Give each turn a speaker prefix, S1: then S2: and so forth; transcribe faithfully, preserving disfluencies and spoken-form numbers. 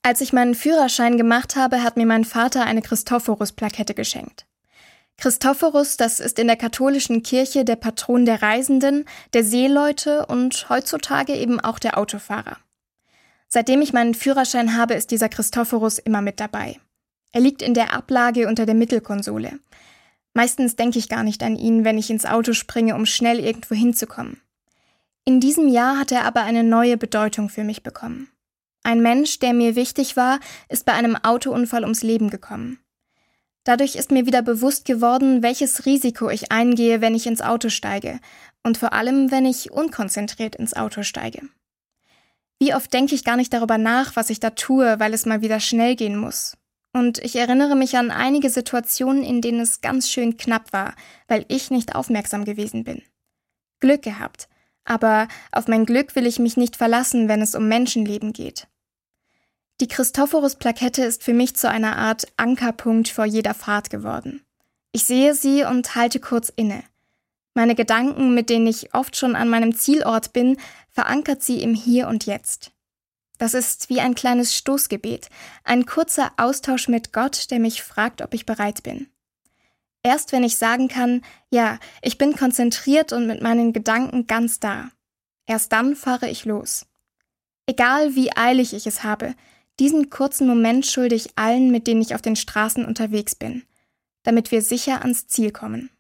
S1: Als ich meinen Führerschein gemacht habe, hat mir mein Vater eine Christophorus-Plakette geschenkt. Christophorus, das ist in der katholischen Kirche der Patron der Reisenden, der Seeleute und heutzutage eben auch der Autofahrer. Seitdem ich meinen Führerschein habe, ist dieser Christophorus immer mit dabei. Er liegt in der Ablage unter der Mittelkonsole. Meistens denke ich gar nicht an ihn, wenn ich ins Auto springe, um schnell irgendwo hinzukommen. In diesem Jahr hat er aber eine neue Bedeutung für mich bekommen. Ein Mensch, der mir wichtig war, ist bei einem Autounfall ums Leben gekommen. Dadurch ist mir wieder bewusst geworden, welches Risiko ich eingehe, wenn ich ins Auto steige und vor allem, wenn ich unkonzentriert ins Auto steige. Wie oft denke ich gar nicht darüber nach, was ich da tue, weil es mal wieder schnell gehen muss. Und ich erinnere mich an einige Situationen, in denen es ganz schön knapp war, weil ich nicht aufmerksam gewesen bin. Glück gehabt, aber auf mein Glück will ich mich nicht verlassen, wenn es um Menschenleben geht. Die Christophorus-Plakette ist für mich zu einer Art Ankerpunkt vor jeder Fahrt geworden. Ich sehe sie und halte kurz inne. Meine Gedanken, mit denen ich oft schon an meinem Zielort bin, verankert sie im Hier und Jetzt. Das ist wie ein kleines Stoßgebet, ein kurzer Austausch mit Gott, der mich fragt, ob ich bereit bin. Erst wenn ich sagen kann, ja, ich bin konzentriert und mit meinen Gedanken ganz da. Erst dann fahre ich los. Egal wie eilig ich es habe, diesen kurzen Moment schulde ich allen, mit denen ich auf den Straßen unterwegs bin, damit wir sicher ans Ziel kommen.